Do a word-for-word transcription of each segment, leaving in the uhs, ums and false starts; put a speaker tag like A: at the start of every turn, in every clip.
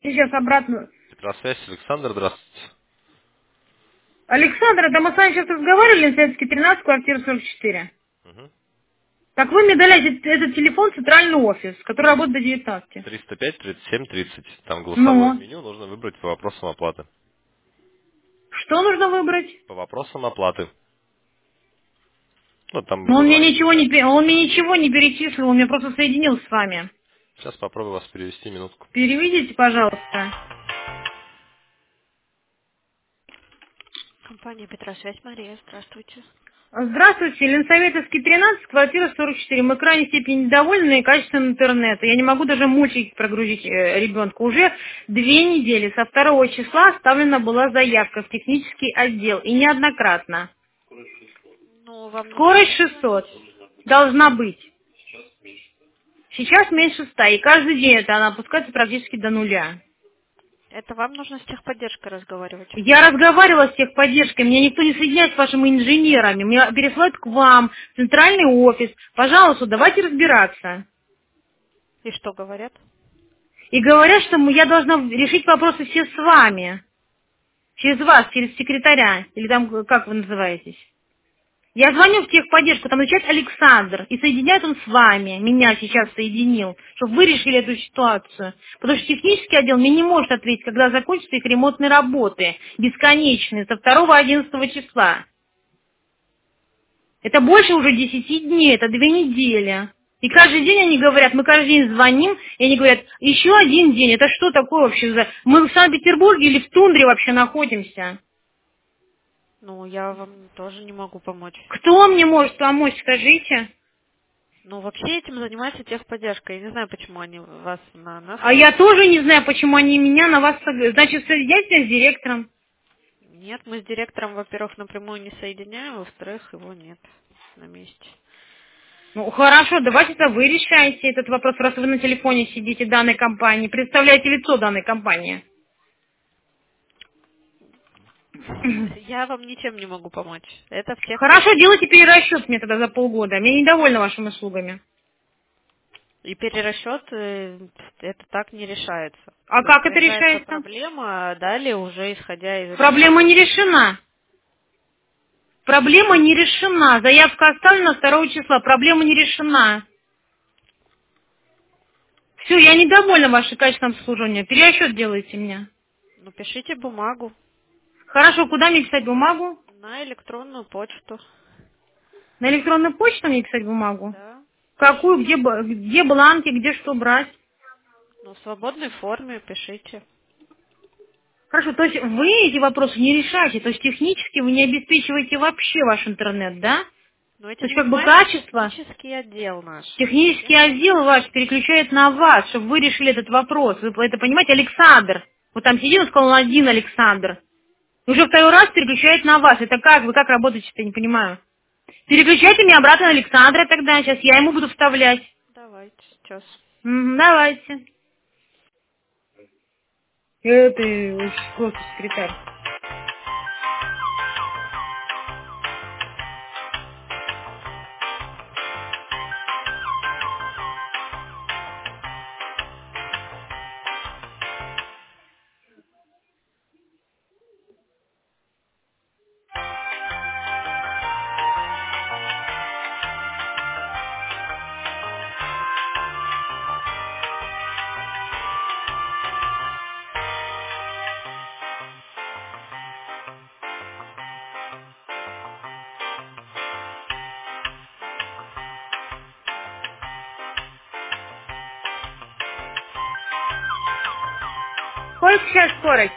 A: Сейчас обратно.
B: Здравствуйте, Александр, здравствуйте.
A: Александр, это мы с вами сейчас разговаривали, Советский тринадцать, квартира сорок четыре.
B: Угу.
A: Так вы мне дали этот, этот телефон, центральный офис, который работает до девятнадцати.
B: триста пять тридцать семь тридцать. Там голосовое
A: Ну,
B: меню, нужно выбрать по вопросам оплаты.
A: что нужно выбрать?
B: По вопросам оплаты. Ну, там
A: Ну, он мне
B: бывает.
A: ничего не, пе- он мне ничего не перечислил, он меня просто соединил с вами.
B: Сейчас попробую вас перевести минутку.
A: Переведите, пожалуйста.
C: Компания Петросвязь, Мария, здравствуйте.
A: Здравствуйте, Ленсоветовский тринадцать, квартира сорок четыре. Мы крайней степени недовольны качеством интернета. Я не могу даже мультики прогрузить э, ребенку. Уже две недели со второго числа оставлена была заявка в технический отдел. И неоднократно.
C: Ну, вам нужно
A: Скорость
C: позвонить.
A: шестьсот должна быть. Сейчас меньше ста. И каждый день это она опускается практически до нуля.
C: Это вам нужно с техподдержкой разговаривать.
A: Я разговаривала с техподдержкой, меня никто не соединяет с вашими инженерами. Меня пересылают к вам, в центральный офис. Пожалуйста, давайте разбираться.
C: И что говорят?
A: И говорят, что мы- я должна решить вопросы все с вами. Через вас, через секретаря. Или там, э, как вы называетесь. Я звоню в техподдержку, там отвечает Александр. И соединяет он с вами. Меня сейчас соединил. Чтобы вы решили эту ситуацию. Потому что технический отдел мне не может ответить, когда закончатся их ремонтные работы. Бесконечные. Со второго одиннадцатого числа. Это больше уже десяти дней. Это две недели. И каждый день они говорят, мы каждый день звоним, и они говорят, еще один день, это что такое вообще за... Мы в Санкт-Петербурге или в тундре вообще находимся?
C: Ну, я вам тоже не могу помочь.
A: Кто мне может помочь, скажите?
C: Ну, вообще этим занимается техподдержка. Я не знаю, почему они вас на нас...
A: А я тоже не знаю, почему они меня на вас... сог- Значит, соединяйтесь с директором.
C: Нет, мы с директором, во-первых, напрямую не соединяем, во-вторых, его нет на месте.
A: Ну, хорошо, давайте это вы решаете этот вопрос, раз вы на телефоне сидите данной компании, представляете лицо данной компании.
C: Я вам ничем не могу помочь. Это в
A: Хорошо,
C: техподдержке.
A: делайте перерасчет мне тогда за полгода. Я недовольна вашими услугами.
C: И перерасчет, э, это так не решается.
A: А
C: То есть
A: как это
C: решается
A: решается?
C: проблема, а далее уже исходя из
A: Проблема
C: решения.
A: не решена. Проблема не решена. Заявка оставлена второго числа. Проблема не решена. Все, я недовольна вашей качеством обслуживания. Перерасчет делайте мне.
C: Ну, пишите бумагу
A: Хорошо, куда мне писать бумагу?
C: на электронную почту.
A: На электронную почту мне писать бумагу?
C: Да.
A: Какую, где, б- где бланки, где что брать?
C: Ну, в свободной форме пишите.
A: Хорошо, то есть вы эти вопросы не решаете, то есть технически вы не обеспечиваете вообще ваш интернет, да?
C: Но
A: То
C: этим
A: есть как бы
C: занимается
A: качество,
C: технический отдел наш.
A: технический отдел ваш переключает на вас, чтобы вы решили этот вопрос. Вы это понимаете, Александр. Вот там сидит, он сказал, он один Александр. И уже второй раз переключает на вас. Это как? Вы как работаете-то, не понимаю. Переключайте меня обратно на Александра тогда. Сейчас я ему буду вставлять.
C: Давайте сейчас.
A: Мгм, давайте. Это очень просто секретарь. Сколько сейчас скорость?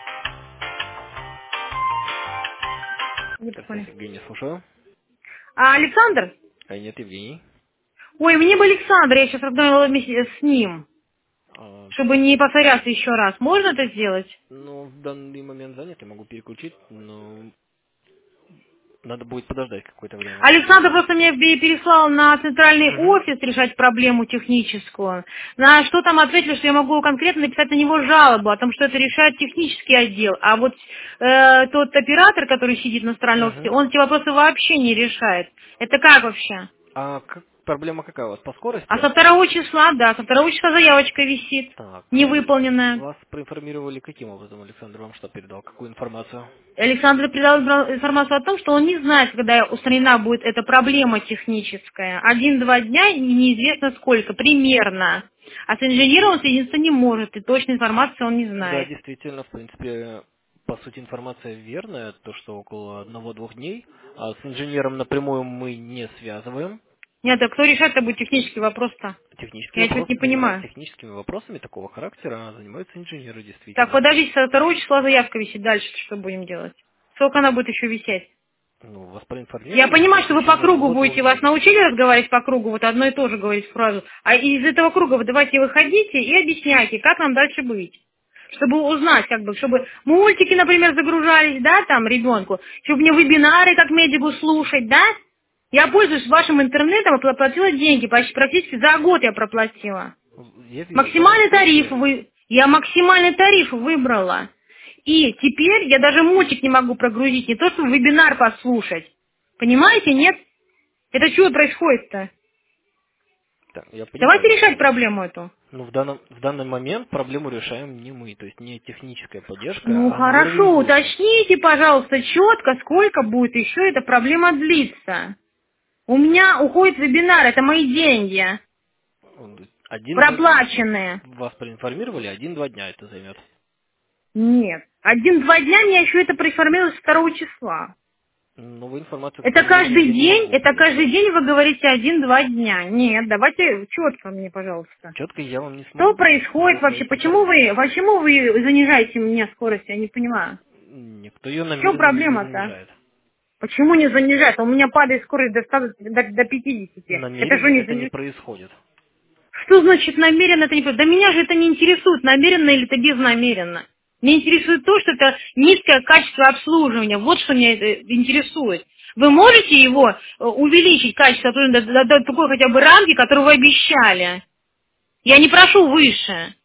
A: Не
B: Петросвязь,
A: понял.
B: Евгений, слушаю.
A: А, Александр?
B: А нет, Евгений.
A: Ой, мне бы Александр, я сейчас разговаривала вместе с ним,
B: А,
A: чтобы не повторяться еще раз. Можно это сделать?
B: ну, в данный момент занят, я могу переключить, но надо будет подождать какое-то время.
A: Александр просто меня бе- переслал на центральный
B: Угу.
A: офис решать проблему техническую. На что там ответили, что я могу конкретно написать на него жалобу, о том, что это решает технический отдел. А вот э, тот оператор, который сидит на центральном офисе,
B: Угу.
A: он эти вопросы вообще не решает. Это как вообще?
B: А как проблема какая у вас? По скорости?
A: А со второго числа, да, со второго числа заявочка висит,
B: Так.
A: невыполненная.
B: Вас проинформировали каким образом, Александр, вам что передал? Какую информацию?
A: Александр передал информацию о том, что он не знает, когда устранена будет эта проблема техническая. Один-два дня, и неизвестно сколько, примерно. А с инженером он соединиться не может, и точной информации он не
B: Да,
A: знает.
B: действительно, в принципе, по сути информация верная, то, что около одного-двух дней. А с инженером напрямую мы не связываем.
A: Нет, а кто решает, это будет технический вопрос-то?
B: Технические
A: Я чуть
B: вопросы
A: не
B: занимаются,
A: понимаю.
B: техническими вопросами такого характера занимаются инженеры,
A: Так,
B: действительно.
A: подождите, со второго числа заявка висит, дальше что будем делать? Сколько она будет еще висеть?
B: Ну, вас
A: Я
B: проинформировали, что
A: понимаю,
B: в
A: что вы по
B: течение
A: кругу
B: одного-двух
A: будете, вас
B: дней.
A: научили разговаривать по кругу, вот одно и то же говорить фразу. А из этого круга вы давайте выходите и объясняйте, как нам дальше быть. Чтобы узнать, как бы, чтобы мультики, например, загружались, да, там, ребенку, чтобы мне вебинары как медику слушать, да. Я пользуюсь вашим интернетом и проплатила деньги, почти практически за год я проплатила.
B: Я вижу, в данном
A: Максимальный тариф
B: случае,
A: вы... Я максимальный тариф выбрала. И теперь я даже мультик не могу прогрузить, не то что вебинар послушать. Понимаете, нет? Это что происходит-то?
B: так, я
A: Давайте
B: понимаю,
A: решать проблему эту.
B: ну, в данном, в данный момент проблему решаем не мы, то есть не техническая поддержка,
A: Ну
B: а на уровне
A: хорошо,
B: выше.
A: уточните, пожалуйста, четко, сколько будет еще эта проблема длиться. У меня уходит вебинар, это мои деньги,
B: Он- Один-два дня. Вас,
A: проплаченные.
B: вас проинформировали, один-два дня это займет.
A: Нет. Один-два дня меня еще это проинформировалось с второго числа.
B: Новую информацию, к
A: Это
B: сожалению,
A: каждый
B: я не
A: день,
B: могу
A: это каждый
B: предоставить.
A: день вы говорите один-два дня. Нет, давайте четко мне, пожалуйста.
B: Четко я вам не
A: Что
B: смогу
A: происходит вообще?
B: предоставить
A: Почему вы,
B: информацию.
A: почему вы занижаете мне скорость? Я не понимаю.
B: Никто ее
A: В чем
B: намеренно не
A: проблема-то?
B: занижает.
A: Почему не занижает? У меня падает скорость до, ста, до, до пятидесяти. Это что
B: Намеренно
A: не
B: это не
A: занижает?
B: происходит.
A: Что значит намеренно это не... Да меня же это не интересует, намеренно или это безнамеренно. Меня интересует то, что это низкое качество обслуживания. Вот что меня это интересует. Вы можете его э, увеличить, качество, до, до- до такой хотя бы рамки, которую вы обещали? Я не прошу выше.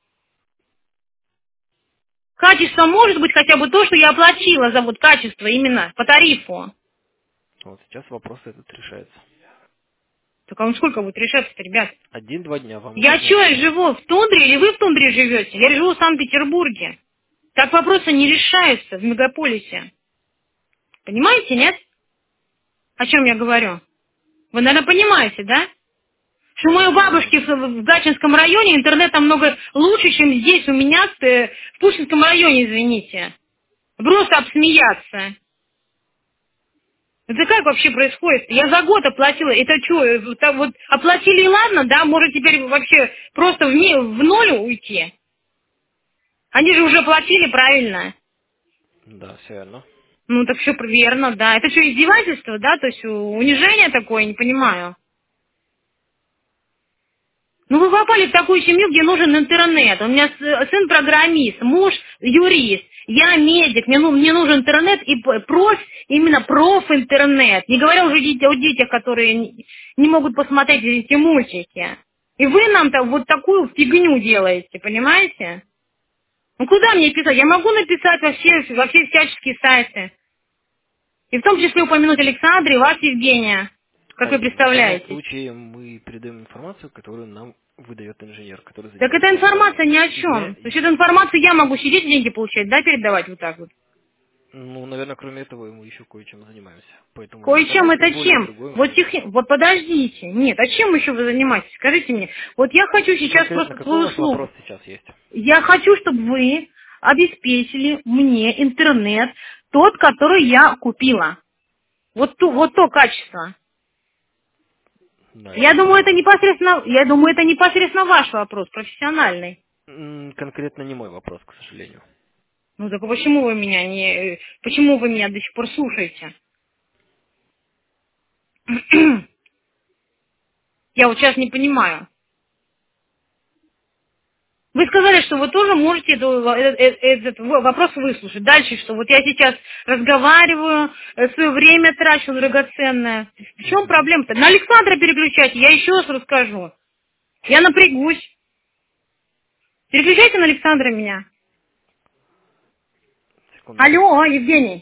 A: Качество может быть хотя бы то, что я оплатила за вот качество именно по тарифу.
B: Вот сейчас вопрос этот решается.
A: Так а он сколько будет решаться-то, ребят?
B: Один-два дня вам
A: Я что, я
B: уточняется.
A: живу в тундре или вы в тундре живете? Я живу в Санкт-Петербурге. Так вопросы не решаются в мегаполисе. Понимаете, нет? О чем я говорю? Вы, наверное, понимаете, да? Что у моей бабушки в, в Гатчинском районе интернет намного лучше, чем здесь у меня в, в Пушкинском районе, извините. Просто обсмеяться. Это как вообще происходит? Я за год оплатила. Это что, э, вот, так вот оплатили и ладно, да? Может теперь вообще просто в, не- в ноль уйти? Они же уже платили правильно.
B: Да, все верно.
A: Ну так все верно, да. Это что, издевательство, да? То есть у- унижение такое, не понимаю. Ну вы попали в такую семью, где нужен интернет. У меня с- сын программист, муж юрист, я медик, мне, ну- мне нужен интернет и п- проф, именно проф-интернет. Не говоря уже дит- о детях, которые не, не могут посмотреть эти мультики. И вы нам-то вот такую фигню делаете, понимаете? Ну куда мне писать? Я могу написать во все, во все всяческие сайты. И в том числе упомянуть Александра и вас, Евгения. Как
B: А
A: вы
B: в данном
A: представляете?
B: случае мы передаем информацию, которую нам выдает инженер, который
A: Так эта
B: занимается
A: информация
B: вебинарами.
A: ни о
B: Явля-
A: чем. То есть эту информацию я могу сидеть деньги получать, да, передавать вот так вот.
B: Ну, наверное, кроме этого мы еще кое-чем занимаемся. Поэтому
A: Кое-чем
B: информации
A: это
B: более
A: чем?
B: другой
A: Вот
B: нет.
A: тех... вот подождите. Нет, а чем еще вы занимаетесь? Скажите мне. Вот я хочу сейчас
B: Конкретно
A: просто
B: какой у
A: свою
B: вас вопрос
A: услугу.
B: сейчас есть?
A: Я хочу, чтобы вы обеспечили мне интернет, тот, который я купила. Вот, ту, вот то качество.
B: Да,
A: Я думаю, это
B: действительно.
A: непосредственно, я думаю, это непосредственно ваш вопрос, профессиональный.
B: М, Конкретно не мой вопрос, к сожалению.
A: Ну так почему вы меня не, э, почему вы меня до сих пор слушаете? Я вот сейчас не понимаю. Вы сказали, что вы тоже можете эту- э- э- этот вопрос выслушать. Дальше что? Вот я сейчас разговариваю, свое время трачу драгоценное. В чем
B: Мгм.
A: проблема-то? На Александра переключайте, я еще раз расскажу. Я напрягусь. Переключайте на Александра меня.
B: Секундочку.
A: Алло, Евгений.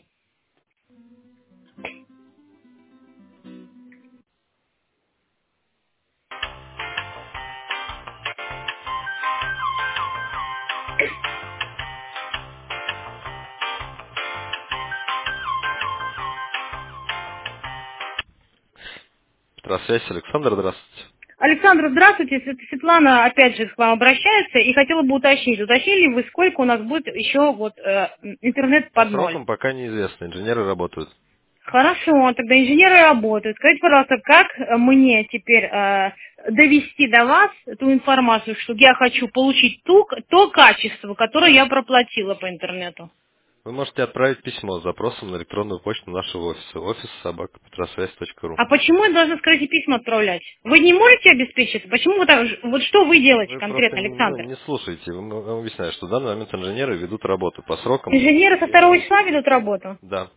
D: Петросвязь, Александр, здравствуйте.
A: Александр, здравствуйте. Свет- Светлана опять же к вам обращается и хотела бы уточнить. Уточнили вы, сколько у нас будет еще вот э, интернет
D: По
A: под ноль?
D: срокам пока неизвестно, инженеры работают.
A: Хорошо, тогда инженеры работают. Скажите, пожалуйста, как э, мне теперь э, довести до вас эту информацию, что я хочу получить ту, то качество, которое я проплатила по интернету?
D: Вы можете отправить письмо с запросом на электронную почту нашего офиса. Офис собака петросвязь точка ру.
A: А почему я должна, скажите, письма отправлять? Вы не можете обеспечить? Почему вы так, вот что вы делаете
D: Вы
A: конкретно,
D: просто ну,
A: Александр?
D: не слушаете. Вы- Я вам объясняю, что в данный момент инженеры ведут работу по срокам.
A: Инженеры со второго числа ведут работу?
D: Да.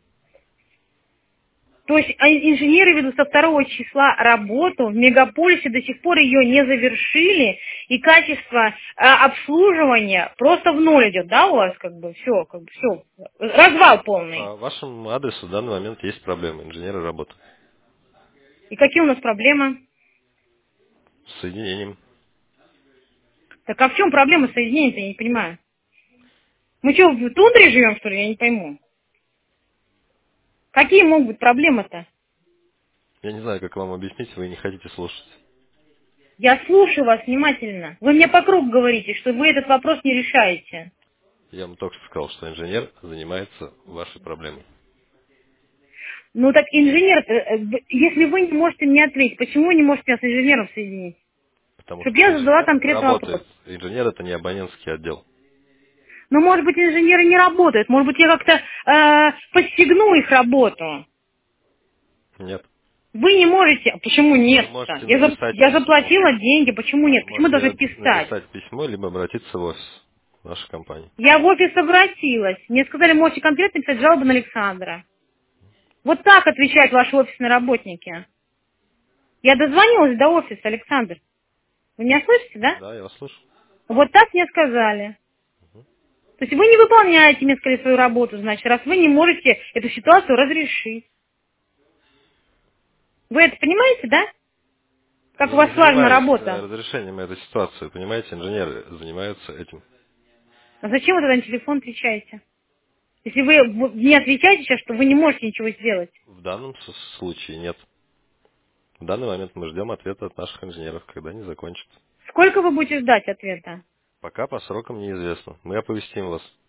A: То есть а инженеры ведут со второго числа работу, в мегаполисе до сих пор ее не завершили, и качество а, обслуживания просто в ноль идет, да, у вас как бы все, как бы все, развал полный.
D: По вашему адресу в данный момент есть проблемы. Инженеры работают.
A: И какие у нас проблемы?
D: С соединением.
A: Так а в чем проблема соединения-то, я не понимаю. Мы что, в тундре живем, что ли, я не пойму. Какие могут быть проблемы-то?
D: Я не знаю, как вам объяснить, вы не хотите слушать.
A: Я слушаю вас внимательно. Вы мне по кругу говорите, что вы этот вопрос не решаете.
D: Я вам только что сказал, что инженер занимается вашей проблемой.
A: Ну так инженер, э, э, если вы не можете мне ответить, почему вы не можете меня с инженером соединить?
D: Потому
A: Чтобы
D: что
A: я задала
D: инженер
A: конкретный
D: работает.
A: вопрос.
D: Инженер это не абонентский отдел.
A: Но может быть инженеры не работают, может быть я как-то э, подстегну их работу.
D: Нет.
A: Вы не можете, а почему
D: Вы
A: нет-то?
D: можете
A: Я, за-
D: написать
A: я
D: письмо.
A: заплатила деньги, почему нет?
D: Вы
A: Почему
D: можете
A: должны
D: напи-
A: писать?
D: написать письмо, либо обратиться в офис нашей компании.
A: Я в офис обратилась. Мне сказали, можете конкретно писать жалобу на Александра. Вот так отвечают ваши офисные работники. Я дозвонилась до офиса, Александр. Вы меня слышите, да?
D: Да, я вас слышу.
A: Вот так мне сказали. То есть вы не выполняете, мне сказали, свою работу, значит, раз вы не можете эту ситуацию разрешить. Вы это понимаете, да? Как у
D: Я не
A: вас важна
D: занимаюсь э,
A: работа.
D: разрешением этой ситуации. Понимаете, инженеры занимаются этим.
A: А зачем вы тогда на телефон отвечаете? Если вы в- не отвечаете сейчас, что вы не можете ничего сделать.
D: В данном с- случае нет. В данный момент мы ждем ответа от наших инженеров, когда они закончат.
A: Сколько вы будете ждать ответа?
D: Пока по срокам неизвестно. Мы оповестим вас.